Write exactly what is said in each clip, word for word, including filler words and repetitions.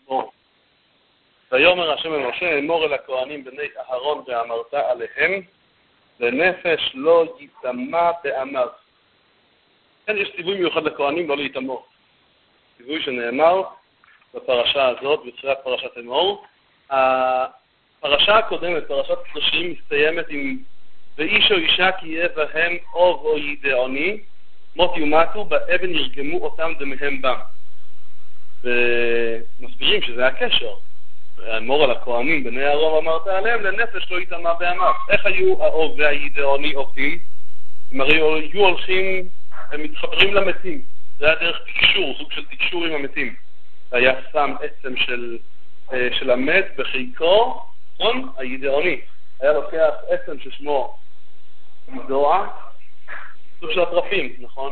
או. ויאמר השם אל משה, אמור אל הכהנים בני אהרון ואמרת עליהם, לנפש לא יטמא בעמיו. כן, יש ציווי מיוחד לכהנים לא להיטמא. ציווי שנאמר בפרשה הזאת, בתחילת פרשת אמור. הפרשה הקודמת, פרשת קדושים, מסתיימת עם ואיש או אישה כי יהיה בהם אוב או ידעוני, מות יומתו, באבן ירגמו אותם דמיהם בם. ומסבירים שזה הקשר. אמור על הכהנים בני אהרון אמרת עליהם, לנפש לא יטמא בעמיו. איך היו האוב והידעוני עובדים? הם הרי היו הולכים, הם מתחברים למתים. זה היה דרך תקשור, סוג של תקשור עם המתים. היה שם עצם של, של המת בחיקו, נכון? הידעוני. היה לוקח עצם ששמו דועה, סוג של הטרפים, נכון?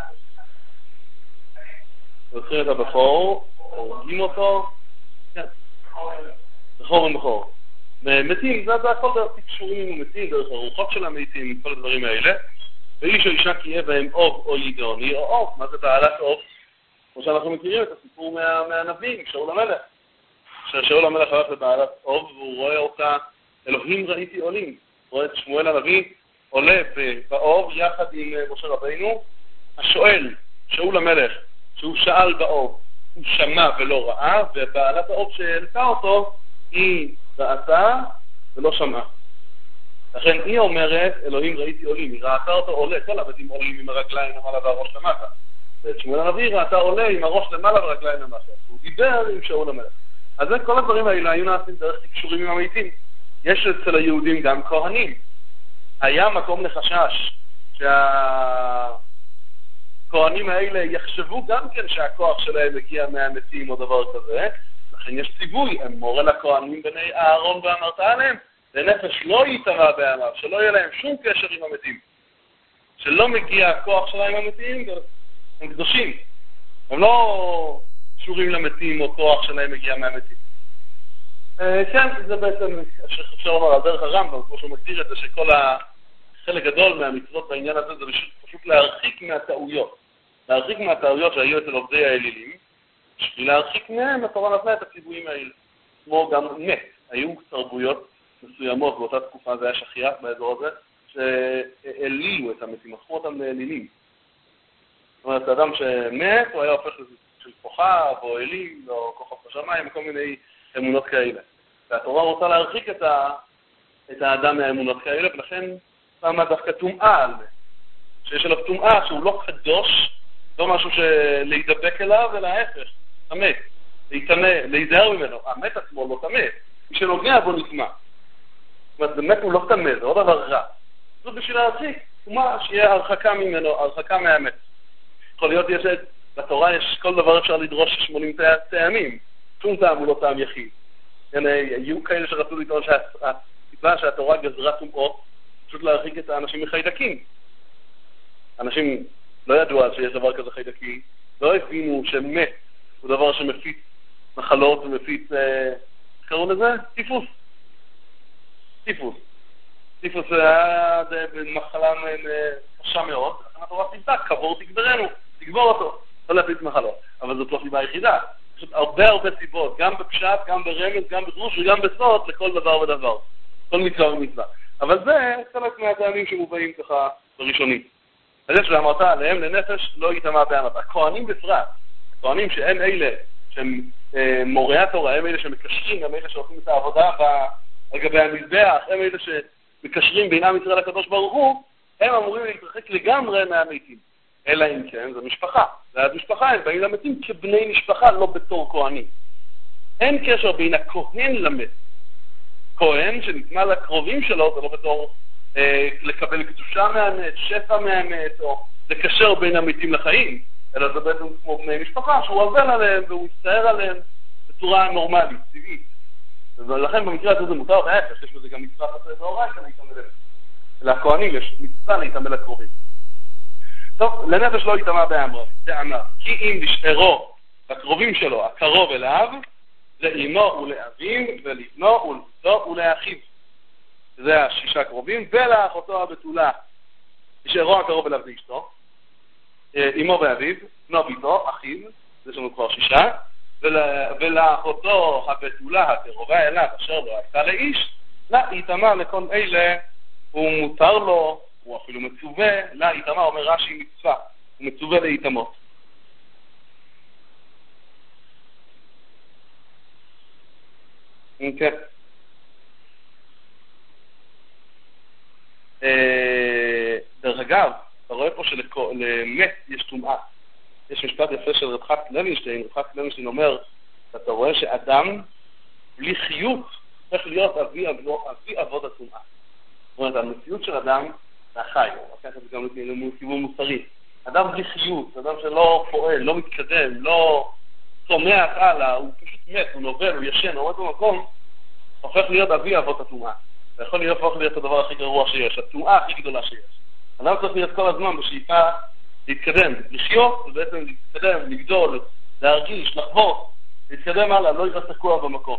לוקחים את הבחור, הורגים אותו, כן. בחור ובחור. מתים, זה, זה הכל דרך תקשורים ומתים, דרך הרוחות של המתים, כל הדברים האלה. ואיש או אישה כי יהיה בהם אוב או ידעוני, או אוב, מה זה בעלת אוב? כמו שאנחנו מכירים את הסיפור מה, מהנביא, שאול המלך. ששאול המלך הלך לבעלת אוב, והוא רואה אותה, אלוהים ראיתי עולים. הוא רואה את שמואל הנביא עולה באוב יחד עם משה רבינו. השואל, שאול המלך, שהוא שאל באוב, הוא שמע ולא ראה, ובעלת האוב שהעלתה אותו, היא ראתה ולא שמעה. לכן היא אומרת, אלוהים ראיתי עולים, היא ראתה אותו עולה, כל הבתים עולים עם הרגליים למעלה והראש למטה. ואת שמואל הנביא ראתה עולה עם הראש למעלה והרגליים למטה. הוא דיבר עם שאול המלך. אז כל הדברים האלה היו נעשים דרך תקשורים עם המתים. יש אצל היהודים גם כהנים. היה מקום לחשש שהכהנים האלה יחשבו גם כן שהכוח שלהם מגיע מהמתים או דבר כזה. לכן יש ציווי, אמור אל הכהנים בני אהרון ואמרת עליהם, לנפש לא יטמא בעמיו, שלא יהיה להם שום קשר עם המתים. שלא מגיע הכוח שלהם המתים, הם קדושים. הם לא קשורים למתים או כוח שלהם מגיע מהמתים. כן, זה בעצם, אפשר לומר, על דרך הרמב"ם, כמו שהוא מגדיר את זה, שכל החלק גדול מהמצוות בעניין הזה זה פשוט להרחיק מהטעויות. להרחיק מהטעויות שהיו אצל עובדי האלילים, בשביל להרחיק מהם, התורה נתנה את הציוויים האלה. כמו גם מת, היו תרבויות מסוימות באותה תקופה, זה היה שכיח באזור הזה, שהעלילו את המתים, הפכו אותם לאלילים. זאת אומרת, האדם שמת, הוא היה הופך לזה של כוכב, או אלים, או כוכב בשמיים, כל מיני אמונות כאלה. והתורה רוצה להרחיק את, ה... את האדם מהאמונות כאלה, ולכן שמה דווקא טומאה על זה. שיש עליו טומאה שהוא לא קדוש, לא משהו להידבק אליו, אלא ההפך, המת, להתאמה, להיזהר ממנו. המת עצמו לא תמה, מי שנוגע בו נטמא. זאת אומרת, באמת הוא לא תמה, זה עוד דבר רע. זאת בשביל להרחיק, טומאה שיהיה הרחקה ממנו, הרחקה מהמת. יכול להיות, יש, בתורה יש כל דבר אפשר לדרוש שמונים טעמים. שום טעם הוא לא טעם יחיד. היו כאלה שרצו לטעון שהסיבה שהתורה גזרה טומאות, פשוט להרחיק את האנשים מחיידקים. אנשים לא ידעו אז שיש דבר כזה חיידקים, לא הבינו שמת הוא דבר שמפיץ מחלות ומפיץ, אה, קראו לזה? טיפוס. טיפוס. טיפוס היה מחלה קשה מאוד, התורה ציוותה, קבור תגברנו, תגבור אותו, לא להפיץ מחלות. אבל זאת לא סיבה היחידה. יש הרבה הרבה סיבות, גם בפשט, גם ברמז, גם בדרוש וגם בסוד, לכל דבר ודבר. כל מצווה ומצווה. אבל זה חלק מהטעמים שמובאים ככה בראשונים. אז יש שאמרת עליהם לנפש לא יטמא בעמיו. הכהנים בפרט, הכהנים שהם אלה שהם אה, מורי התורה, הם אלה שמקשרים, הם אלה שעושים את העבודה לגבי המזבח, הם אלה שמקשרים בינם ישראל הקדוש ברוך הוא, הם אמורים להתרחק לגמרי מהמתים. אלא אם כן, זו משפחה. ועד משפחה הם באים למתים כבני משפחה, לא בתור כהנים. אין קשר בין הכהן למת. כהן שנטמא לקרובים שלו, זה לא בתור אה, לקבל קדושה מהמת, שפע מהמת, או לקשר בין המתים לחיים, אלא זה בעצם כמו בני משפחה, שהוא עובר עליהם והוא יצטער עליהם בצורה נורמלית, טבעית. ולכן במקרה הזה זה מותר, וההפך, יש בזה גם מצווה חסרי דאורייתא להתאמל אליהם. אלא הכהנים יש מצווה להתאמל לקרובים. טוב, לנפש לא יטמא בעמיו, כי אם נשארו לקרובים שלו, הקרוב אליו, לאמו ולאביו, ולבנו ולבנו ולאחיו. זה השישה קרובים, ולאחותו הבתולה. נשארו הקרוב אליו זה אשתו, אמו ואביו, בנו ביתו, אחיו, זה יש לנו כבר שישה, ולאחותו הבתולה הקרובה אליו אשר לא הייתה לאיש, לה יטמא לכל אלה, הוא מותר לו, הוא אפילו מצווה, לה יטמא, אומר רש"י מצווה, הוא מצווה להיטמאות. כן. דרך אגב, אתה רואה פה שלמת יש טומאה. יש משפט יפה של רב חיים לוינשטיין, רב חיים לוינשטיין אומר, אתה רואה שאדם בלי חיות צריך להיות אבי, אבי אבות הטומאה. זאת אומרת, המציאות של אדם זה החי, לקח את זה גם לכיוון מוסרי. אדם בלי חיות, אדם שלא פועל, לא מתקדם, לא צומח הלאה, הוא פשוט מת, הוא נובל, הוא ישן, הוא עומד במקום, הופך להיות אבי אבות הטומאה. זה יכול להיות, הופך להיות הדבר הכי גרוע שיש, הטומאה הכי גדולה שיש. אדם צריך להיות כל הזמן בשאיפה להתקדם, לחיות, ובעצם להתקדם, לגדול, להרגיש, לחוות, להתקדם הלאה, לא יבוא תקוע במקום.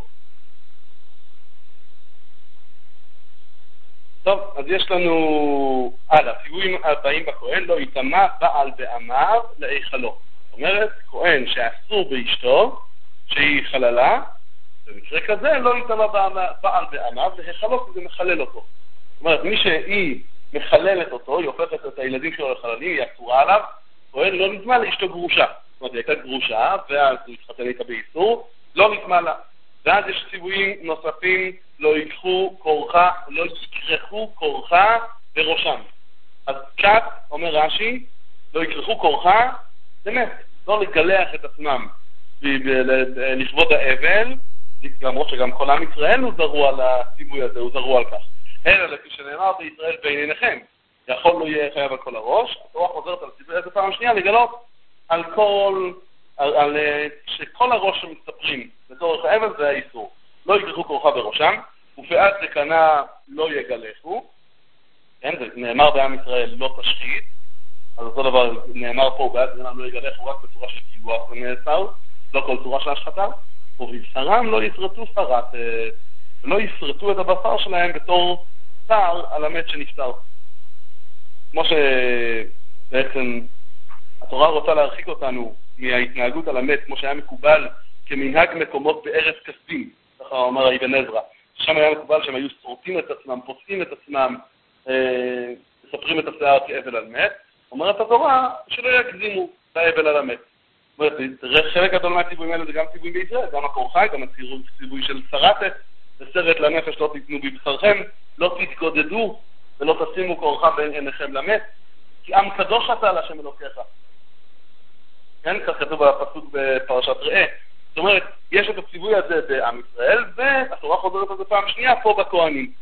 טוב, אז יש לנו הלאה, ציוויים הבאים בכהן, לא יטמא בעל בעמיו להיכלו. זאת אומרת, כהן שאסור באשתו, שהיא חללה, במקרה כזה לא יטמא בעל בעמיו להיכלו, כי זה מחלל אותו. זאת אומרת, מי שהיא מחללת אותו, היא הופכת את הילדים שלו לחללים, היא אסורה עליו, כהן לא נטמא לאשתו גרושה. זאת אומרת, היא הייתה גרושה, ואז הוא התחתן איתה באיסור, לא נטמא לה. ואז יש ציוויים נוספים, לא ייקחו כורחה, לא יקרחו כורחה בראשם. אז קצת, אומר רש"י, לא יקרחו כורחה, באמת, לא לגלח את עצמם לכבוד האבל, למרות שגם כל עם ישראל הוא זרו על הציווי הזה, הוא זרו על כך. אלא לפי שנאמר בישראל בין עיניכם, יכול לא יהיה חייב על כל הראש, התורה חוזרת על הציווי הזה פעם שנייה, לגלות על כל, על, על, שכל הראש שמסתפרים לצורך האבל זה האיסור. לא יקרחו כורחה בראשם, ופאת זקנה לא יגלחו, כן, זה נאמר בעם ישראל לא תשחית, אז אותו דבר נאמר פה, פאת זקנה לא יגלחו רק בצורה של קיבוח ונאסר, לא כל צורה של השחתה, ובבשרם לא ישרטו שרת, לא ישרטו את הבשר שלהם בתור צער על המת שנפטר. כמו שבעצם התורה רוצה להרחיק אותנו מההתנהגות על המת, כמו שהיה מקובל כמנהג מקומות בארץ כסדים, ככה אומר האבן עזרא. שם היה מקובל שהם היו שורטים את עצמם, פוסעים את עצמם, אה, מספרים את השיער כאבל על מת. אומרת התורה שלא יקדימו באבל על המת. זאת אומרת, חלק גדול מהציוויים האלה זה גם ציוויים בישראל, גם הקורחי, גם הציווי של שרתת, וסרט לנפש לא תיתנו בבשרכם, לא תתגודדו ולא תשימו כורחה בין עיניכם למת, כי עם קדוש אתה להשם אלוקיך. כן, כך כתוב בפסוק בפרשת ראה. זאת אומרת, יש את הציווי הזה בעם ישראל, והתורה חוזרת על זה פעם שנייה פה בכהנים.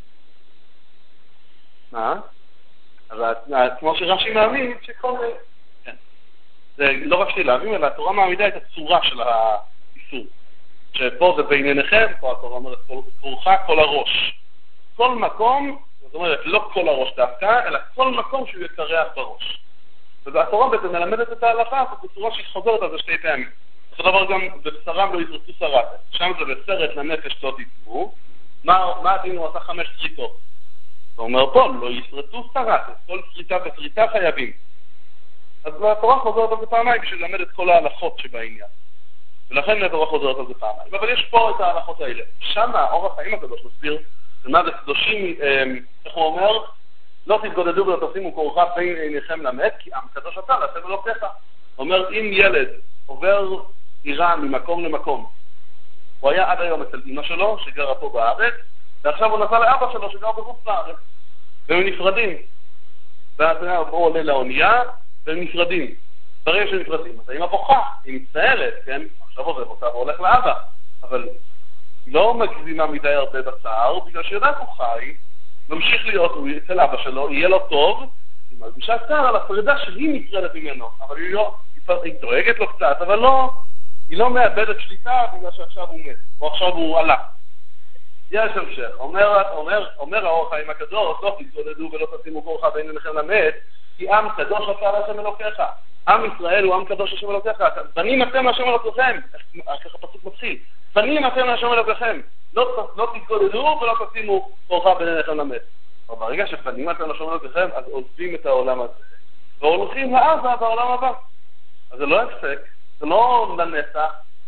מה? אז כמו שרש"י מאמין, שכל... כן. זה לא רק שלי להבין, אלא התורה מעמידה את הצורה של האיסור. שפה זה בין עיניכם, פה התורה אומרת כורחה כל הראש. כל מקום, זאת אומרת, לא כל הראש דווקא, אלא כל מקום שהוא יקרח בראש. והתורה בעצם מלמדת את ההלכה, בצורה שהיא חוזרת על זה שתי פעמים. אותו דבר גם בבשרם לא ישרטו שרת. שם זה בסרט לנפש לא תיתנו. מה, מה הדין הוא עשה חמש שריטות? הוא אומר פה, לא ישרטו שרת. כל שריטה ושריטה חייבים. אז התורה חוזרת על זה פעמיים בשביל ללמד את כל ההלכות שבעניין. ולכן התורה חוזרת על זה פעמיים. אבל יש פה את ההלכות האלה. שם האור החיים הקדוש מסביר, מה זה קדושים, איך הוא אומר? לא תתגודדו ולא תשימו כורחה בין עיניכם למת, כי עם קדוש אתה להשם אלוקיך. אומר, אם ילד עובר עירה ממקום למקום, הוא היה עד היום אצל אמא שלו, שגרה פה בארץ, ועכשיו הוא נסע לאבא שלו, שגר בחוץ לארץ. והם נפרדים. ואז הוא עולה לאונייה, והם נפרדים. דברים שנפרדים. אז האמא בוכה, היא מצטערת, כן? עכשיו עוזב אותה והולך לאבא. אבל היא לא מגזימה מדי הרבה בצער, בגלל שיודעת הוא חי, ממשיך להיות, הוא אצל אבא שלו, יהיה לו טוב, היא מרגישה צער על הפרידה שהיא נפרדת ממנו, אבל היא לא, היא דואגת לו קצת, אבל לא, היא לא מאבדת שליטה בגלל שעכשיו הוא מת, או עכשיו הוא עלה. יש המשך, אומר, אומר, אומר האור החיים הקדוש, לא תתגודדו ולא תשימו כורחה בין עיניכם למת, כי עם קדוש אתה להשם אלוקיך. עם ישראל הוא עם קדוש להשם אלוקיך. בנים אתם להשם אלוקיכם, ככה פסוק מתחיל. בנים אתם להשם אלוקיכם. לא, לא תתגודדו ולא תשימו כורחה בין עיניכם למת. אבל ברגע שבנים אתם להשם אלוקיכם, אז עוזבים את העולם הזה, והולכים לעזה בעולם הבא. אז זה לא הפסק, זה לא לנצח,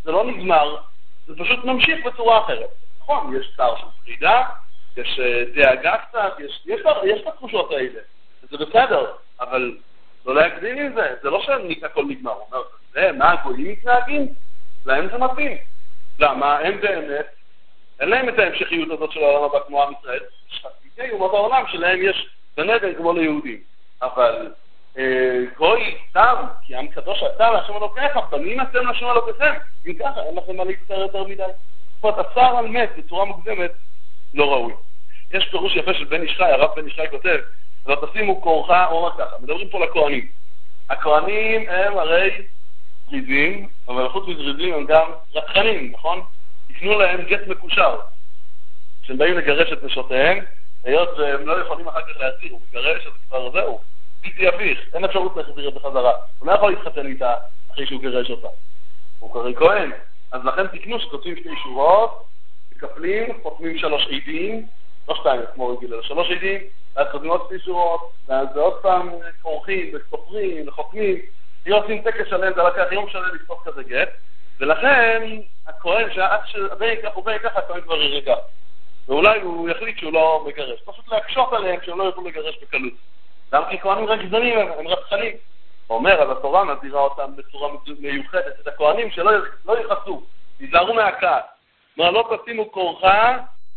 זה לא נגמר, זה פשוט ממשיך בצורה אחרת. נכון, יש צער של פרידה, יש דאגה קצת, יש, יש, יש את התחושות האלה, זה בסדר, אבל לא להגדיל עם זה, זה לא שהכל נגמר, הוא אומר, זה, מה הגויים מתנהגים? להם זה מתאים. למה? הם באמת, אין להם את ההמשכיות הזאת של העולם הבא כמו עם ישראל, שחקיקי אומות העולם שלהם יש בנגן כמו ליהודים, אבל אה, גוי סתם, כי עם קדוש אתה להשם אלוקיך, פנים אתם להשם אלוקיכם, אם ככה אין לכם מה להצטער יותר מדי. זאת אומרת, הצער על מת בצורה מוקדמת לא ראוי. יש פירוש יפה של בן איש חי, הרב בן איש חי כותב, לא תשימו כורחה, הוא אומר ככה, מדברים פה לכהנים. הכהנים הם הרי זריזים, אבל חוץ מזריזים הם גם רצחנים, נכון? יתנו להם גט מקושר. כשהם באים לגרש את נשותיהם, היות והם לא יכולים אחר כך להסיר, הוא מגרש, אז כבר זהו, בלתי הפיך, אין אפשרות להחזיר את בחזרה. הוא לא יכול להתחתן איתה אחרי שהוא גרש אותה. הוא קורא כהן. אז לכן תקנו שכותבים שתי שורות, מקפלים, חותמים שלוש עדים, לא שתיים, כמו רגיל, אלא שלוש עדים, ואז חותמים עוד שתי שורות, ואז זה עוד פעם כורכים וסופרים וחותמים, עושים טקס שלם, זה לקח יום שלם לספוס כזה גט, ולכן הכהן, שעד שהבן ייקח ובין ייקח, הכהן כבר ירגע. ואולי הוא יחליט שהוא לא מגרש. פשוט להקשות עליהם שהם לא יוכלו לגרש בקלות. גם כי כהנים רגזנים הם, הם רצחנים. הוא אומר, אז התורה מזהירה אותם בצורה מיוחדת, את הכהנים שלא לא יחסו, יזהרו מהכעס. מה, לא תשימו כורחה,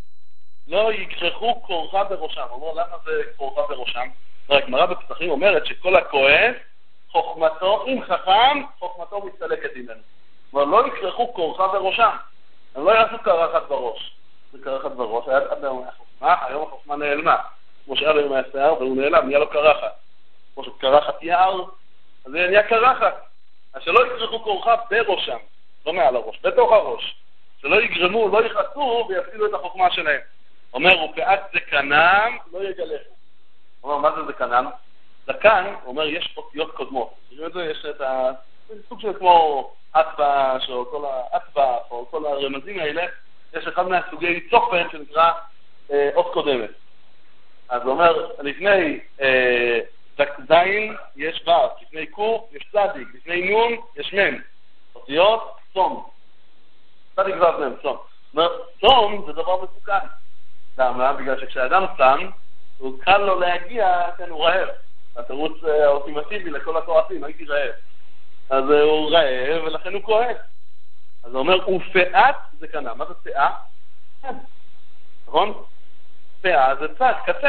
לא יגרחו כורחה בראשם. הוא אומר, למה זה כורחה בראשם? הגמרא בפסחים אומרת שכל הכהן, חוכמתו, אם חכם, חוכמתו מסתלקת ממנו. זאת אומרת, לא יגרחו כורחה בראשם. הם לא יעשו קרחת בראש. זה קרחת בראש, היה עד היום החוכמה, היום החוכמה נעלמה. כמו שהיה היום היה שיער, והוא נעלם, נהיה לו קרחת. כמו שקרחת יער, אז זה נהיה קרחת. אז שלא יגרחו כורחה בראשם, לא מעל הראש, בתוך הראש. שלא יגרמו, לא יחסו ויפעילו את החוכמה שלהם. אומר, ופאת זקנם לא יגלחו. אומר, מה זה זקנם? זקן, אומר, יש אותיות קודמות. תראו את זה, יש את הסוג של כמו אצבע, או כל האצבע, או כל הרמזים האלה, יש אחד מהסוגי צופן שנקרא אה, אות קודמת. אז הוא אומר, לפני אה, זין יש ו', לפני קוף יש צדיק, לפני נון יש מם. אותיות, צום. צדיק ו' מם, צום. זאת אומרת, צום זה דבר מסוכן. למה? בגלל שכשאדם צם, הוא קל לו להגיע, כן, הוא רעב. התירוץ האולטימטיבי לכל הכועסים, הייתי רעב. אז הוא רעב ולכן הוא כועס. אז הוא אומר, ופאת זה קנה. מה זה פאה? כן. נכון? פאה זה צד, קצה.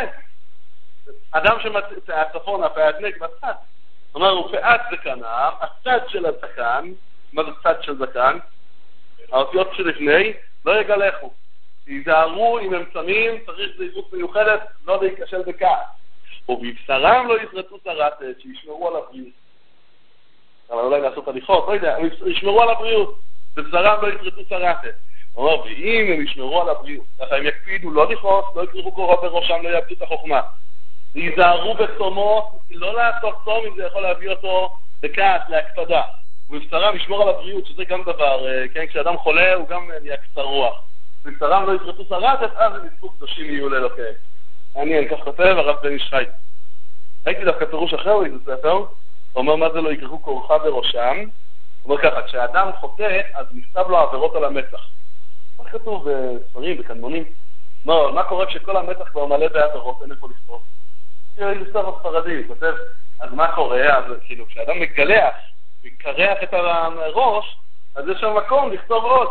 אדם שמצא, הצפון, הפאתנק, בצד. זאת אומרת, ופאת זה קנה, הצד של הזקן, מה זה צד של זקן? האותיות שלפני, לא יגלחו. יזהרו אם הם צמים, צריך זהירות מיוחדת, לא להיכשל בכעס. ובבשרם לא ישרטו שרתת, שישמרו על הבריאות. אבל אולי לעשות הליכות, לא יודע, הם ישמרו על הבריאות. בבשרם לא ישרטו שרתת. הוא אומר, ואם הם ישמרו על הבריאות, ככה הם יקפידו, לא לכעוס, לא יקריבו קורה בראשם, לא יאבדו את החוכמה. יזהרו בצומות, לא לעשות צום אם זה יכול להביא אותו בכעס, להקפדה. ובבשרם ישמור על הבריאות, שזה גם דבר, כן, כשאדם חולה הוא גם נהיה קצר רוח. בבשרם לא ישרטו שרתת, אז הם יצאו קדושים יהיו לאלוקיהם. מעניין, כך כותב הרב בן איש חי. ראיתי דווקא פירוש אחר, הוא ספר, הוא אומר מה זה לא יקרחו כורחה בראשם. הוא אומר ככה, כשאדם חוטא, אז נכתב לו עבירות על המצח. מה כתוב בספרים, בקנמונים? לא, מה קורה כשכל המצח כבר מלא בעבירות, אין איפה לכתוב? יש ספר הספרדי, הוא כותב, אז מה קורה? אז כאילו, כשאדם מגלח, מקרח את הראש, אז יש שם מקום לכתוב עוד.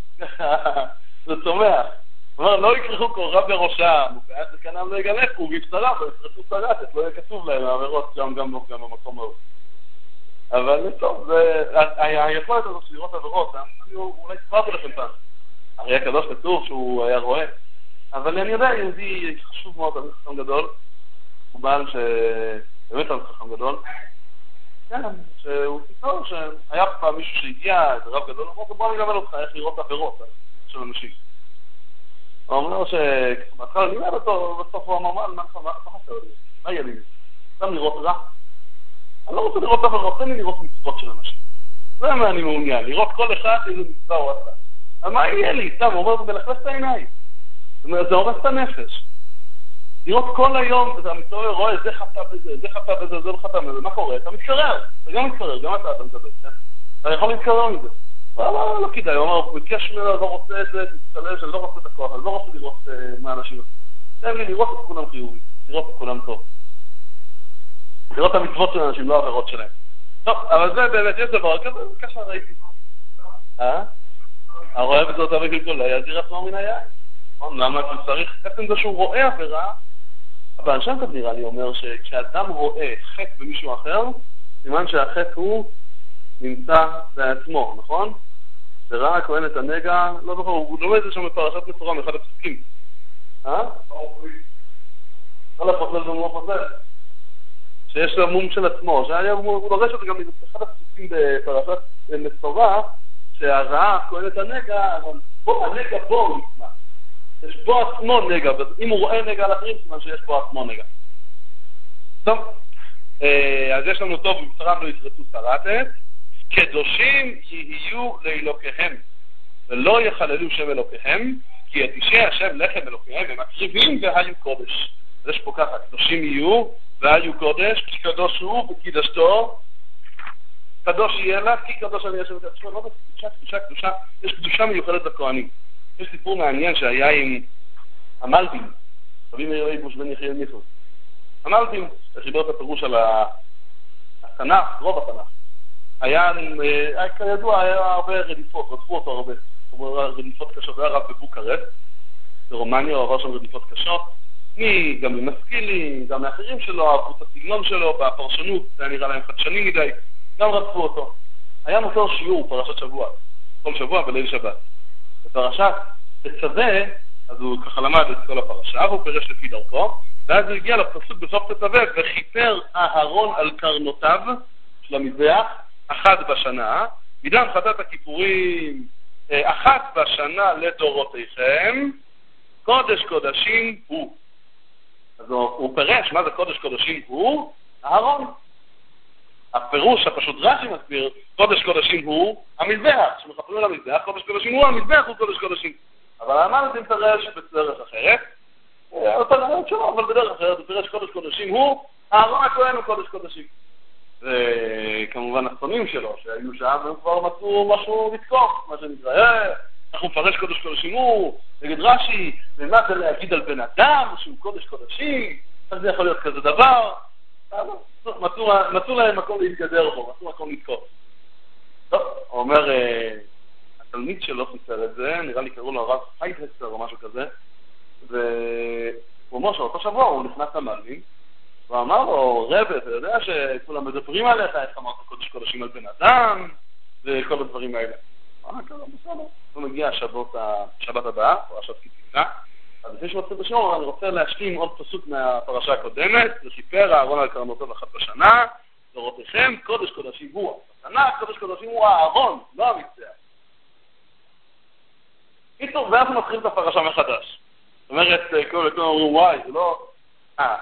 זה צומח. הוא אומר, לא יקרחו כורחה בראשם, ופאת זקנם לא יגלחו, ובבשרם לא ישרטו שרתת, לא יהיה כתוב להם העבירות גם, גם, גם במקום ההוא. אבל טוב, זה, היכולת הזאת של לראות עבירות, אני אולי ספרתי לכם פעם. הרי הקדוש כתוב שהוא היה רואה, אבל אני יודע, יהודי חשוב מאוד, אני חכם גדול, הוא בעל שבאמת אני חכם גדול, כן, שהוא סיפור שהיה פעם מישהו שהגיע, איזה רב גדול, אמרו, בוא אני אגמל אותך, איך לראות עבירות של אנשים. הוא אומר שבהתחלה אני אומר אותו, בסוף הוא אמר, מה חסר לי? מה יהיה לי? סתם לראות רע? אני לא רוצה לראות עבירות, תן לי לראות מצוות של אנשים. זה מה אני מעוניין, לראות כל אחד איזה מצווה הוא עשה. אבל מה יהיה לי? סתם, הוא אומר, זה מלכלך את העיניים. זאת אומרת, זה הורס את הנפש. לראות כל היום, אתה מתעורר, רואה, זה חטא בזה, זה חטא בזה, זה חטא בזה, מה קורה? אתה מתקרר, אתה גם מתקרר, גם אתה אתה מדבר, כן? אתה יכול להתקרר מזה. לא, לא, לא כדאי, הוא אמר, הוא ביקש ממנו, לא רוצה את זה, תצטלל שאני לא רוצה את הכוח, אני לא רוצה לראות מה אנשים עושים. תן לי לראות את כולם חיובי, לראות את כולם טוב. לראות את המצוות של האנשים, לא העבירות שלהם. טוב, אבל זה באמת, יש דבר כזה, ככה ראיתי. אה? הרואה בזאת אבי גלגול, לא יזיר עצמו מן היין. למה אתה צריך? עצם זה שהוא רואה עבירה, אבל שם כאן נראה לי אומר שכשאדם רואה חטא במישהו אחר, סימן שהחטא הוא נמצא בעצמו, נכון? וראה הכהן את הנגע, לא זוכר, הוא לומד את זה שם בפרשת מצורע מאחד הפסוקים. אה? לא לפוסל ומוח פוסל. שיש לו מום של עצמו, הוא לורש אותי גם מאחד הפסוקים בפרשת מצורע, שהראה הכהן את הנגע, בו, הנגע בו הוא נשמע. יש בו עצמו נגע, אם הוא רואה נגע על אחרים, סימן שיש בו עצמו נגע. טוב, אז יש לנו טוב, ובשרם לא ישרטו שרתת, קדושים יהיו לאלוקיהם, ולא יחללו שם אלוקיהם, כי את אישי השם לחם אלוקיהם, הם מקריבים והיו קודש. אז יש פה ככה, קדושים יהיו והיו קודש, כי קדוש הוא וקידשתו, קדוש יהיה לה, כי קדוש אני השם וקדשתו, לא בקדושה, קדושה, קדושה, יש קדושה מיוחדת לכהנים. יש סיפור מעניין שהיה עם המלבים, רבי מאיר אייבוש בן יחיאל מיכאל. המלבים, חיבר את הפירוש על התנ"ך, רוב התנ"ך. היה, כידוע, היה הרבה רדיפות, רדפו אותו הרבה. רדיפות קשות, היה רב בבוקרשט, ברומניה, הוא עבר שם רדיפות קשות. מי, גם ממשכילים, גם מאחרים שלו, אהבו את הסגנון שלו, בפרשנות, זה נראה להם חדשני מדי, גם רדפו אותו. היה נותן שיעור, פרשת שבוע, כל שבוע בליל שבת. בפרשת תצווה, אז הוא ככה למד את כל הפרשה, והוא פירש לפי דרכו, ואז הוא הגיע לפסוק בסוף תצווה, וכיפר אהרון על קרנותיו של המזבח, אחת בשנה, מדם חטאת הכיפורים, אחת בשנה לדורותיכם, קודש קודשים הוא. אז הוא, הוא פירש, מה זה קודש קודשים הוא? אהרון. הפירוש הפשוט רש"י מסביר, קודש קודשים הוא המזבח, שמחפרים על המזבח, קודש קודשים הוא המזבח, הוא קודש קודשים. אבל האמן זה מפרש בדרך אחרת, אותה רעיון שלו, אבל בדרך אחרת הוא פירש קודש קודשים הוא, אהרון הכהן הוא קודש קודשים. וכמובן הסונים שלו שהיו שם, הם כבר מצאו משהו לתקוף, מה שנקרא, אנחנו מפרש קודש קודשים הוא, נגד רש"י, ומה זה להגיד על בן אדם שהוא קודש קודשים, אז זה יכול להיות כזה דבר, מצאו להם מקום להתגדר בו, מצאו מקום לתקוף. טוב, הוא אומר, התלמיד שלו סיפר את זה, נראה לי קראו לו הרב פייטרסטר או משהו כזה, והוא אומר שאותו שבוע הוא נכנס למלבים, הוא אמר לו, רבי, אתה יודע שכולם מדברים עליך, איך אמרת קודש קודשים על בן אדם, וכל הדברים האלה. אה, ככה, בסדר. הוא מגיע השבת הבאה, פרשת כתיבה, אז לפני שמתחיל בשיעור, אני רוצה להשלים עוד פסוק מהפרשה הקודמת, וסיפר אהרון על קרנותיו אחת בשנה, דורותיכם, קודש קודשים הוא. בשנה, קודש קודשים הוא האהרון, לא המזבח. קיצור, ואז מתחיל את הפרשה מחדש. זאת אומרת, כל הזמן אומרים, וואי, זה לא... אה,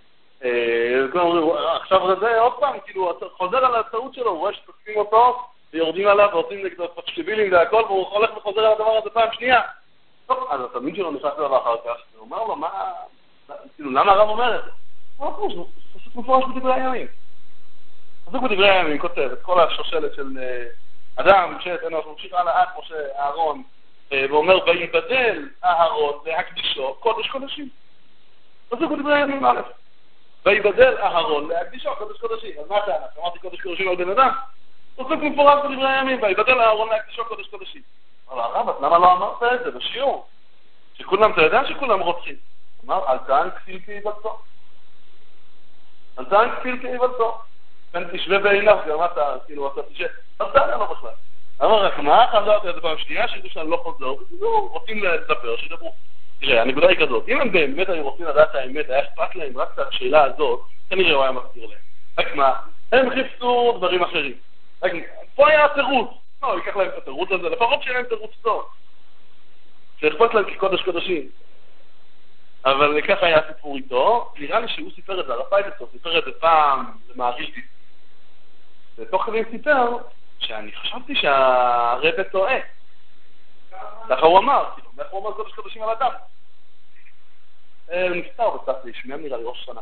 עכשיו זה עוד פעם, כאילו, חוזר על הטעות שלו, הוא רואה שתוקפים אותו, ויורדים עליו ועושים נגדו פשקבילים והכל, והוא הולך וחוזר על הדבר הזה פעם שנייה. טוב, אז התלמיד שלו נכנס אליו אחר כך, והוא אומר לו, מה... כאילו, למה הרב אומר את זה? הוא אומר, זה פשוט מפורש בדברי הימים. פסוק בדברי הימים כותב את כל השושלת של אדם, משה, אנוש, ממשיך הלאה עד משה, אהרון, ואומר, ויבדל אהרון להקדישו קודש קודשים. פסוק בדברי הימים א'. ויבדל אהרון להקדישו קודש קודשים. אז מה אתה? אמרתי קודש קודשים על בן אדם? פסוק מפורש בדברי הימים, ויבדל אהרון להקדישו קודש קודשים. אמר הרב, למה לא אמרת את זה בשיעור? שכולם, אתה יודע שכולם רוצים. אמר, אל תען כפיל כאיוולתו. אל תען כפיל כאיוולתו. כן, תשווה בעיניו, גם אתה, כאילו, אתה תשווה. אל תען לו בכלל. אמר, רק מה, חזרתי את זה פעם שנייה, שידעו שאני לא חוזר, וזהו, רוצים לדבר, שידברו. תראה, הנקודה היא כזאת, אם הם באמת היו רוצים לדעת האמת, היה אכפת להם רק את השאלה הזאת, כנראה הוא היה מסביר להם. רק מה, הם חיפשו דברים אחרים. רק, פה היה התירוץ. לא, ייקח להם את התירוץ הזה, לפחות שיהיה להם תירוץ טוב. שאכפת להם כקודש קודשים. אבל ככה היה סיפור איתו, נראה לי שהוא סיפר את זה, הרב פייטרסטר סיפר את זה פעם למעריכתי. ותוך כדי סיפר שאני חשבתי שהרבא טועה. ככה הוא אמר, כאילו, איך הוא אמר קודש קודשים על אדם? הוא נפטר בסך להשמיע, נראה לי ראש שנה.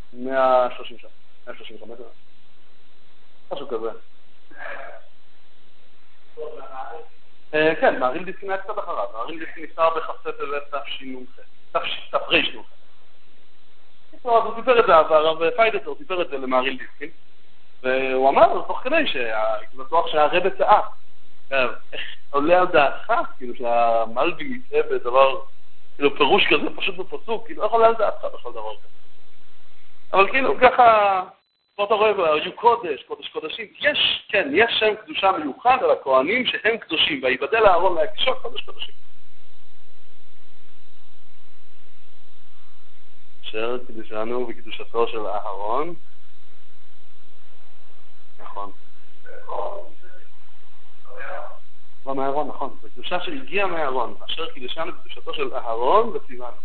מאה שלושים שנה. מאה שלושים חמש שנה. משהו כזה. כן, מהריל דיסקין היה קצת אחריו. מהריל דיסקין נפטר בחפשת תשנ"ח. תרנ"ח. אז הוא סיפר את זה, והרב פיידצר סיפר את זה למהריל דיסקין, והוא אמר, תוך כדי שהייתי בטוח שהרבא צעק. איך עולה על דעתך, כאילו שהמלבי מתאה בדבר, כאילו פירוש כזה, פשוט בפסוק, כאילו איך עולה על דעתך בכל דבר כזה. אבל כאילו ככה, פה אתה רואה, היו קודש, קודש קודשים, יש, כן, יש שם קדושה מיוחד על הכהנים שהם קדושים, והיבדל הארון להקדישו קודש קודשים. אשר קדושנו בקדושתו של אהרון. נכון. לא מהארון, נכון. זו קדושה שהגיעה מהארון, אשר קדושנו בקדושתו של אהרון וציוונו.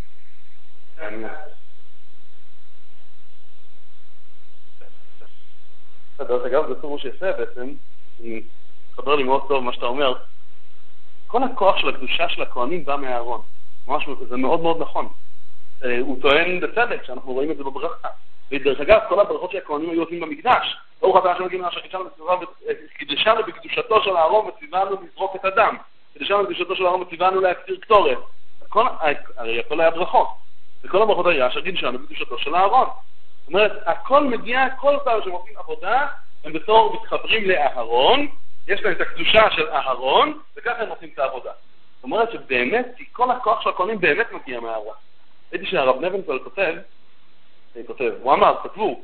דרך אגב, זה פירוש יפה בעצם, חבר לי מאוד טוב מה שאתה אומר, כל הכוח של הקדושה של הכהנים בא מהארון. ממש, זה מאוד מאוד נכון. הוא טוען בצדק, שאנחנו רואים את זה בברכה. ודרך אגב, כל הברכות שהכהנים היו עושים במקדש, ברוך אתה השם אלוקינו אשר קידשנו בקדושתו של אהרון וציוונו לזרוק את הדם. קידשנו בקדושתו של אהרון וציוונו להקטיר קטורת. הרי הכל היה ברכות. וכל הברכות היה אשר קידשנו בקדושתו של אהרון. זאת אומרת, הכל מגיע, כל פעם שהם עושים עבודה, הם בתור מתחברים לאהרון, יש להם את הקדושה של אהרון, וככה הם עושים את העבודה. זאת אומרת שבאמת, כי כל הכוח של הכהנים באמת מגיע מהאהרון. ראיתי שהרב נבנפלד כותב, כותב, הוא אמר, כתבו,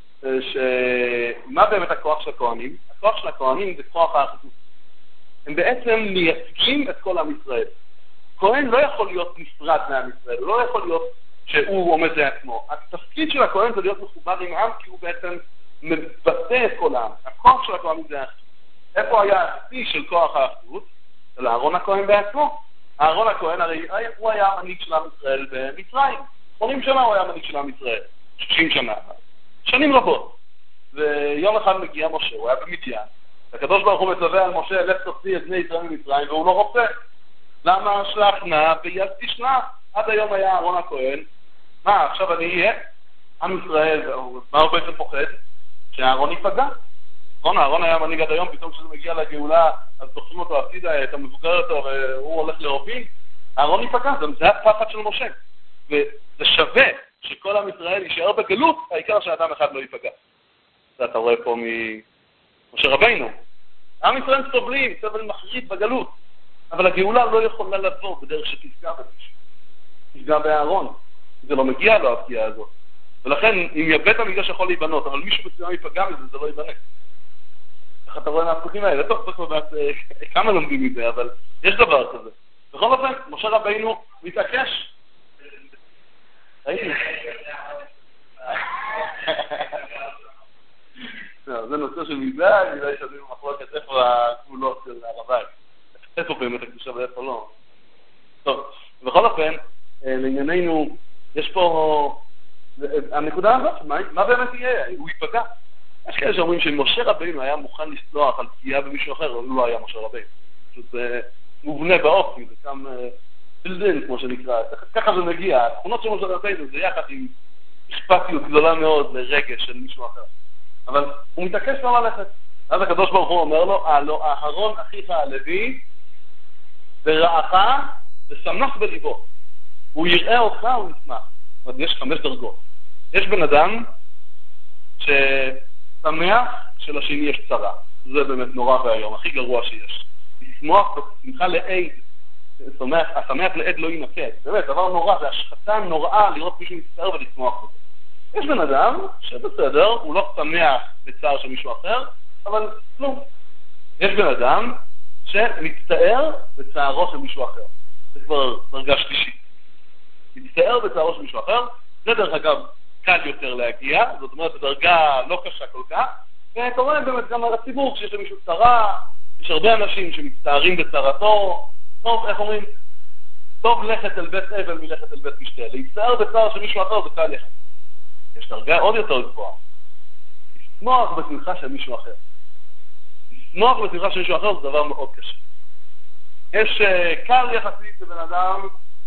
שמה באמת הכוח של הכהנים? הכוח של הכהנים זה כוח האחדות. הם בעצם מייצגים את כל עם ישראל. כהן לא יכול להיות נפרד מעם ישראל, לא יכול להיות שהוא עומד לעצמו. התפקיד של הכהן זה להיות מחובר עם העם, כי הוא בעצם מבטא את כל העם. הכוח של הכהנים זה האחדות. איפה היה השיא של כוח האחדות? של אהרון הכהן בעצמו. אהרון הכהן הרי הוא היה המנהיג של עם ישראל במצרים. שמונים שנה הוא היה המנהיג של עם ישראל. שישים שנה. שנים רבות. ויום אחד מגיע משה, הוא היה במדיין. הקדוש ברוך הוא מצווה על משה, לך תוציא את בני ישראל ממצרים, והוא לא רוצה. למה שלח נא ביד תשלח? עד היום היה אהרון הכהן. מה, עכשיו אני אהיה? עם ישראל, מה הוא בעצם פוחד? שהאהרון ייפגע. נכון, אהרון היה מנהיג עד היום, פתאום כשזה מגיע לגאולה, אז דוחים אותו הצידה, את המבוגר אותו, והוא הולך להוביל. אהרון ייפגע, זה הפחד של משה. וזה שווה שכל עם ישראל יישאר בגלות, העיקר שאדם אחד לא ייפגע. זה אתה רואה פה ממשה רבינו. עם ישראל סובלים, סבל מחריד בגלות. אבל הגאולה לא יכולה לבוא בדרך שתפגע במישהו. תפגע באהרון. זה לא מגיע לו הפגיעה הזאת. ולכן, אם בית המקדש יכול להיבנות, אבל מישהו מסוים ייפגע מזה, זה לא ייבנה. איך אתה רואה מהפסוקים האלה? טוב, צריך לדעת כמה לומדים מזה, אבל יש דבר כזה. בכל אופן, משה רבינו מתעקש. ראיתי? זה נושא של מידה, אני יודע שעדיין מחלוקת איפה הגבולות של הרבי. איפה באמת הקדושה ואיפה לא. טוב, בכל אופן, לענייננו, יש פה, הנקודה הזאת, מה באמת יהיה? הוא ייפגע. יש כאלה שאומרים שמשה רבינו היה מוכן לסלוח על פגיעה במישהו אחר, אבל הוא לא היה משה רבינו. פשוט זה מובנה באופי, זה גם בלדן, כמו שנקרא. ככה זה מגיע. התכונות של משה רבינו זה יחד עם אכפתיות גדולה מאוד לרגש של מישהו אחר. אבל הוא מתעקש לא ללכת. אז הקדוש ברוך הוא אומר לו, הלא אהרון אחיך הלוי, ורעך ושמח בליבו. הוא יראה אותך, הוא ישמח. זאת אומרת, יש חמש דרגות. יש בן אדם ששמח שלשני יש צרה. זה באמת נורא והיום, הכי גרוע שיש. לשמוח בשמחה לעד. השמח לעד לא ינקד. באמת, דבר נורא, זה השחתה נוראה לראות מישהו מצטער ולשמוח בזה. יש בן אדם שבסדר, הוא לא שמח בצער של מישהו אחר, אבל כלום. יש בן אדם שמצטער בצערו של מישהו אחר. זה כבר דרגה שלישית. מצטער בצערו של מישהו אחר, זה דרך אגב קל יותר להגיע, זאת אומרת, בדרגה לא קשה כל כך, ואתה רואה באמת גם על הציבור, כשיש למישהו צרה, יש הרבה אנשים שמצטערים בצערתו, טוב, איך אומרים? טוב לכת אל בית אבל מלכת אל בית משתה. להצטער בצער של מישהו אחר זה קל לכת. יש דרגה עוד יותר גבוהה. לשמוח בשמחה של מישהו אחר. לשמוח בשמחה של מישהו אחר זה דבר מאוד קשה. יש קל יחסית לבן אדם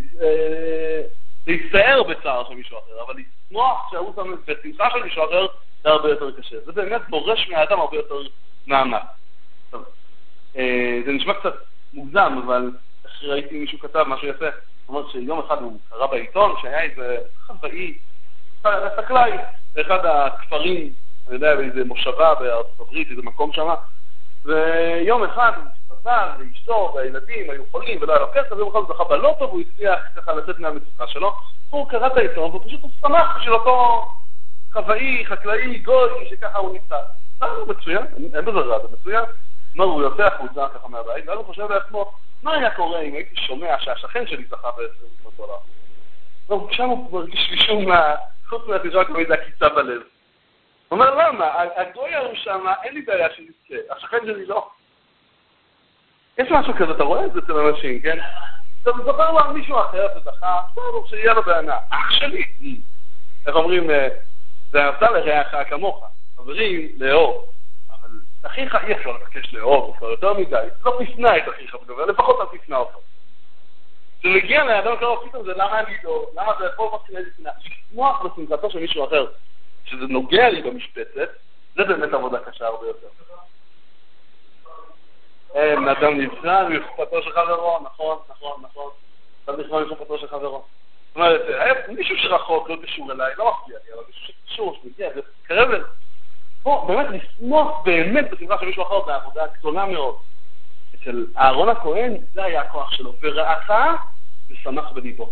להצטער בצער של מישהו אחר, אבל לשמוח שהוא שם בשמחה של מישהו אחר זה הרבה יותר קשה. זה באמת דורש מהאדם הרבה יותר מאמץ. זה נשמע קצת מוגזם, אבל ראיתי מישהו כתב משהו יפה, הוא אומר שיום אחד הוא קרא בעיתון שהיה איזה חוואי, חקלאי, באחד הכפרים, אני יודע, באיזה מושבה בארצות הברית, איזה מקום שם, ויום אחד הוא מסתכל, ואשתו והילדים היו חולים ולא היה לו כסף, ויום אחד הוא זכה בלוטו והוא הצליח ככה לצאת מהמצוקה שלו, הוא קרא את העיתון והוא פשוט שמח בשביל אותו חוואי, חקלאי, גוי, שככה הוא נפטר. זה מצוין, אין בזה רע, זה מצוין. מה, הוא יוצא החוצה ככה מהבית, ואז הוא חושב לעצמו, מה היה קורה אם הייתי שומע שהשכן שלי זכה ב-עשרים אלף דולר? שם הוא מרגיש לי שום מה, חוץ מהתיזרה כמו איזה עקיצה בלב. הוא אומר, למה? הגוי ההוא שם, אין לי בעיה שנזכה, השכן שלי לא. יש משהו כזה, אתה רואה את זה אצל אנשים, כן? אתה מדבר לו על מישהו אחר שזכה, בסדר, שיהיה לו בענה. אח שלי! איך אומרים, זה עשה לרעך כמוך, חברים, לאור. אבל אחיך אי אפשר לבקש לאור, הוא כבר יותר מדי, לא תפנה את אחיך בגלל, לפחות לא תפנה אותו. כשמגיע לאדם קרוב פתאום זה למה אני לא, למה זה פה מתחילה לפנה, לשמוח בשמחתו של מישהו אחר, שזה נוגע לי במשפטת, זה באמת עבודה קשה הרבה יותר. אין, אדם נבחן מחופתו של חברו, נכון, נכון, נכון, אדם נבחן מחופתו של חברו. זאת אומרת, מישהו שרחוק לא קשור אליי, לא מפתיע לי, אבל מישהו שקשור, שמגיע, זה קרב לזה. פה, באמת, לשמוח באמת בשמחה של מישהו אחר, זה עבודה גדולה מאוד. אצל אהרון הכהן, זה היה הכוח שלו, ורעך ושמח בליבו.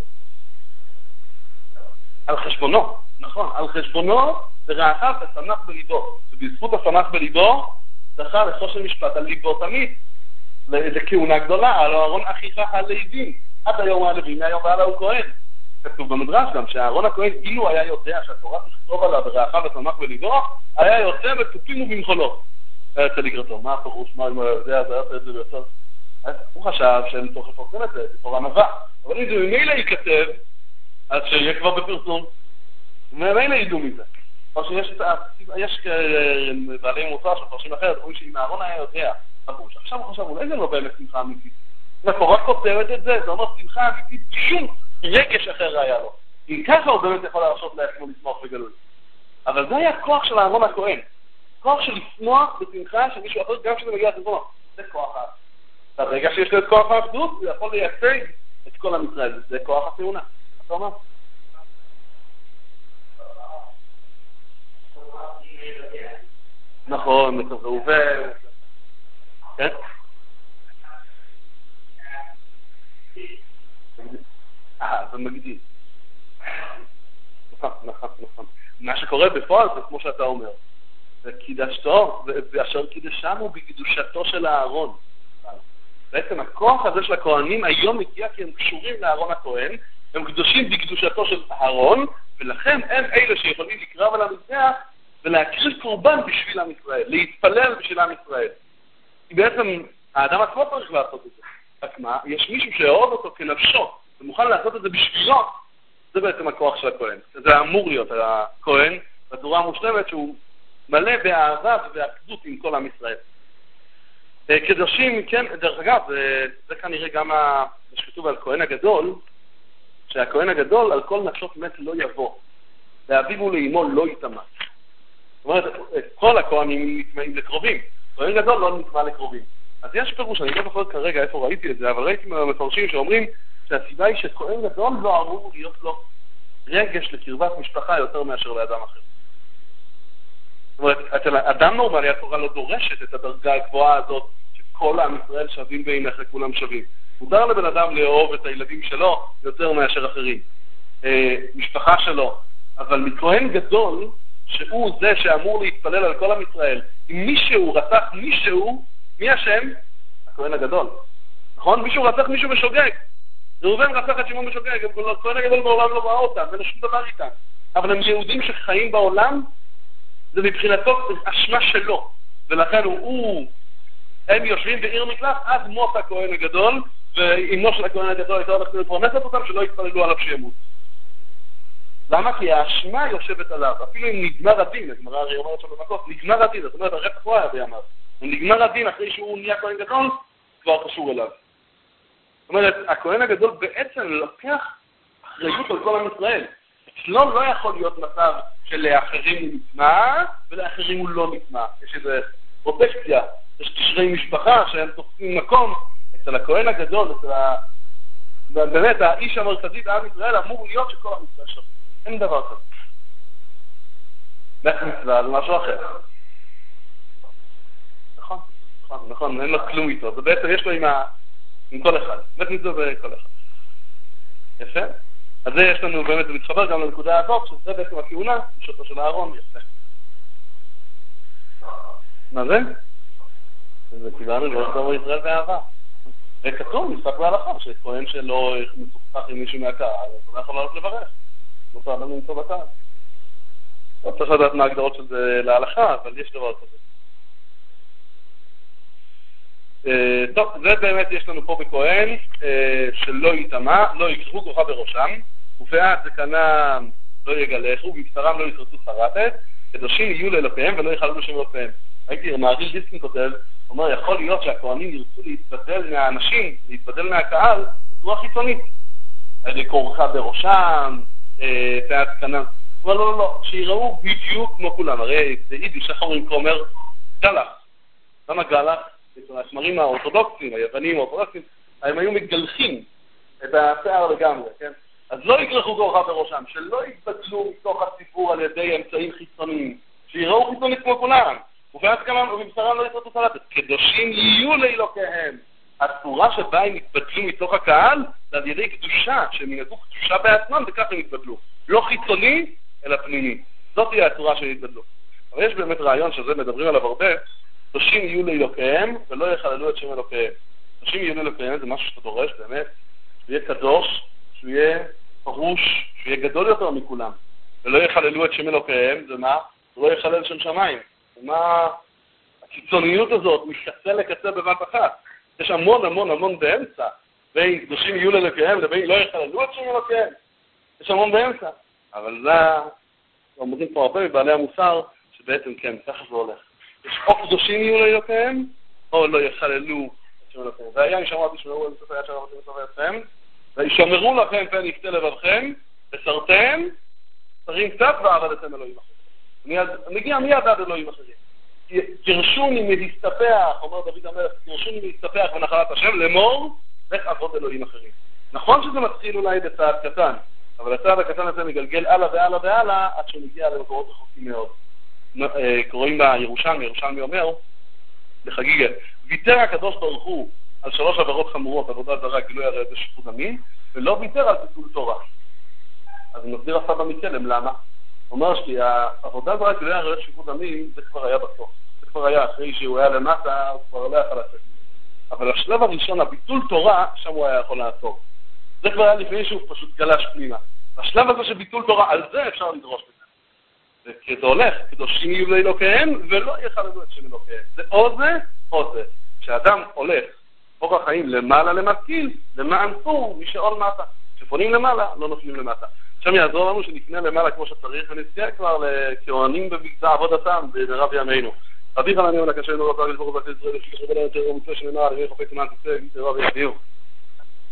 על חשבונו, נכון, על חשבונו, ורעך ושמח בליבו. ובזכות השמח בליבו, זכה לחושן משפט על ליבו תמיד. זה כהונה גדולה, על אהרון אחיך הלוי. עד היום היה לוי, מהיום ועלה הוא כהן. כתוב במדרש גם שאהרון הכהן, אילו היה יודע שהתורה תכתוב עליו ורעך ושמח בליבו, היה יוצא בתופים ובמחולות. היה יוצא לקראתו, מה הפירוש, מה אם הוא יודע, זה היה יוצא את זה ביותר. הוא חשב שהם תוך לפרסם את זה, זה תורה נבוא. אבל אם זה ממילא ייכתב, אז שיהיה כבר בפרסום. ממילא ידעו מזה. או שיש בעלי מוצא שפרשים אחרת, אומרים שאם אהרון היה יודע, הפירוש. עכשיו הוא חשב, אולי זה לא באמת שמחה אמיתית. התורה כותבת את זה, זה אומר שמחה אמיתית, שום רגש אחר היה לו. אם ככה הוא באמת יכול להרשות לעצמו לשמוח בגלוי. אבל זה היה כוח של אהרון הכהן. כוח של לשמוח בשמחה של מישהו אחר, גם כשזה מגיע לחשבונו. זה כוח האחד. ברגע שיש לו את כוח האחדות, הוא יכול לייצג את כל עם ישראל. זה כוח הכהונה. אתה אומר? נכון, מתוך ראובן. כן? אה, זה מגדיל. נכון, נכון, נכון. מה שקורה בפועל זה כמו שאתה אומר. זה קידשתו, ואשר קידשם הוא בקדושתו של הארון. בעצם הכוח הזה של הכהנים היום מגיע כי הם קשורים לארון הכהן, הם קדושים בקדושתו של הארון, ולכן הם אלה שיכולים לקרב על המזבח ולהקריב קורבן בשביל עם ישראל, להתפלל בשביל עם ישראל. כי בעצם האדם עצמו צריך לעשות את זה. רק מה, יש מישהו שאוהב אותו כנפשו, ומוכן לעשות את זה בשבילו, זה בעצם הכוח של הכהן. זה אמור להיות הכהן, בצורה המושלמת שהוא מלא באהבה ובאחדות עם כל עם ישראל. קדושים, כן, דרך אגב, זה, זה כנראה גם מה שכתוב על כהן הגדול, שהכהן הגדול על כל נפשות מת לא יבוא, לאביו ולאמו לא יתאמץ. זאת אומרת, כל הכהנים נטמעים לקרובים, כהן גדול לא נטמע לקרובים. אז יש פירוש, אני לא זוכר כרגע איפה ראיתי את זה, אבל ראיתי מפרשים שאומרים שהסיבה היא שכהן גדול לא אמור להיות לו רגש לקרבת משפחה יותר מאשר לאדם אחר. זאת אומרת, אצל אדם נורמלי התורה לא דורשת את הדרגה הגבוהה הזאת שכל עם ישראל שווים בעיניך, כולם שווים. מותר לבן אדם לאהוב את הילדים שלו יותר מאשר אחרים. אה, משפחה שלו. אבל מכהן גדול, שהוא זה שאמור להתפלל על כל עם ישראל, אם מישהו רצח מישהו, מי השם? הכהן הגדול. נכון? מישהו רצח מישהו בשוגג. ראובן רצח את שמעון בשוגג, הכהן הגדול בעולם לא ראה אותם, ואין שום דבר איתם. אבל הם יהודים שחיים בעולם, זה מבחינתו אשמה שלו. ולכן הוא, הוא הם יושבים בעיר מקלט עד מות הכהן הגדול, ואימו של הכהן הגדול הייתה הולכת לפרנסת אותם שלא יתפללו עליו שימות. למה? כי האשמה יושבת עליו. אפילו אם נגמר הדין, הגמרא הרי אומרת שם במקות, נגמר הדין, זאת אומרת, הרצח לא היה בימיו. נגמר הדין אחרי שהוא נהיה כהן גדול, כבר קשור אליו. זאת אומרת, הכהן הגדול בעצם לוקח אחריות על כל עם ישראל. אצלו לא יכול להיות מצב שלאחרים הוא נטמע, ולאחרים הוא לא נטמע. יש איזה פרוטקציה, יש קשרי משפחה שהם תופסים מקום, אצל הכהן הגדול, אצל ה... באמת, האיש המרכזי בעם ישראל אמור להיות שכל עם ישראל שווים. אין דבר כזה. מת מצווה זה משהו אחר. נכון, נכון, נכון, אין לו כלום איתו. זה בעצם יש לו עם, ה... עם כל אחד. מת מצווה זה כל אחד. יפה? אז זה יש לנו באמת, זה מתחבר גם לנקודה הזאת, שזה בעצם הכהונה, בשותו של הארון, יפה. מה זה? זה קיבלנו לא סבור ישראל באהבה. וכתוב, מספק בהלכה, שכהן שלא מסוכסך עם מישהו מהקהל, אז הוא לא יכול לעלות לברך. לא צריך לנו למצוא בקהל. לא צריך לדעת מה ההגדרות של זה להלכה, אבל יש דבר כזה. טוב, זה באמת יש לנו פה בכהן, שלא יטמע, לא יקחו כוחה בראשם, ופאת זקנם לא יגלחו, ובבשרם לא ישרטו שרתת, קדושים יהיו לאלוקיהם ולא יחללו שם אלוקיהם. הייתי, מעריל דיסקין כותב, אומר, יכול להיות שהכהנים ירצו להתבדל מהאנשים, להתבדל מהקהל, בצורה חיצונית. כורחה בראשם, פאת זקנם. אבל לא, לא, לא, שיראו בדיוק כמו כולם. הרי זה יידיש, איך אומרים כומר? גלח. למה גלח? השמרים האורתודוקסים, היוונים האורתודוקסים, הם היו מגלחים את השיער לגמרי, כן? אז לא יקרחו כורחה בראשם, שלא יתבדלו מתוך הציבור על ידי אמצעים חיצוניים, שיראו חיצונית כמו כולם. ופאת זקנם ובבשרם לא ישרטו שרתת. קדושים יהיו לאלוקיהם. הצורה שבה הם יתבדלו מתוך הקהל, זה על ידי קדושה, שהם ינהגו קדושה בעצמם, וכך הם יתבדלו. לא חיצוני, אלא פנימי. זאת תהיה הצורה שהם יתבדלו. אבל יש באמת רעיון שזה מדברים עליו הרבה, קדושים יהיו לאלוקיהם, ולא יחללו את שם אלוקיהם. קדושים יהיו לאלוקיהם, זה משהו שאתה דורש, באמת, שהוא יהיה קדוש, שהוא יהיה פרוש, שהוא יהיה גדול יותר מכולם. ולא יחללו את שם אלוקיהם, זה מה? הוא לא יחלל שם שמיים. ומה הקיצוניות הזאת מקצה לקצה בבת אחת? יש המון המון המון באמצע, בין קדושים יהיו לאלוקיהם לבין לא יחללו את שם אלוקיהם. יש המון באמצע. אבל זה, אומרים פה הרבה מבעלי המוסר, שבעצם כן, ככה זה הולך. יש או קדושים יהיו לאלוקיהם, או לא יחללו את שם אלוקיהם. והיה משמעו תשמעו את ספר יד של רבותים וטובי אתכם, וישמרו לכם פן יפתה לבבכם, וסרתם, שרים קצת ועבדתם אלוהים אחרים. מגיע מיד עד אלוהים אחרים. גרשוני מלהסתפח, אומר דוד המלך, גרשוני מלהסתפח בנחלת השם, לאמור, לך עבוד אלוהים אחרים. נכון שזה מתחיל אולי בצעד קטן, אבל הצעד הקטן הזה מגלגל הלאה והלאה והלאה, עד שהוא מגיע למקורות רחוקים מאוד. קוראים בירושלמי, ירושלמי אומר, בחגיגה, ויתר הקדוש ברוך הוא על שלוש עבירות חמורות, עבודה זרה, גילוי עריות ושפיכות דמים, ולא ויתר על ביטול תורה. אז הוא מסביר הסבא מצלם, למה? הוא אומר שהעבודה זרה, גילוי עריות ושפיכות דמים, זה כבר היה בסוף. זה כבר היה, אחרי שהוא היה למטה, הוא כבר לא יכול לעשות. אבל השלב הראשון, הביטול תורה, שם הוא היה יכול לעצור. זה כבר היה לפני שהוא פשוט גלש פנימה. השלב הזה של ביטול תורה, על זה אפשר לדרוש בזה. וכזה הולך, קדושים יהיו לאלוקיהם, ולא יחללו את שם אלוקיהם. זה או זה, או זה. כשאדם הולך, אורח חיים למעלה למשכיל, למען פור, משאול מטה. כשפונים למעלה, לא נופלים למטה. שם יעזור לנו שנפנה למעלה כמו שצריך, ונזכה כבר לכהנים במקצוע עבודתם ברב ימינו. רבי חנניה ולקשנו רב הגל ברוך הוא ישראל, שחרב אלינו יותר ומצווה שנאמר, על ימי חופי תנן תצא, רב יביאו.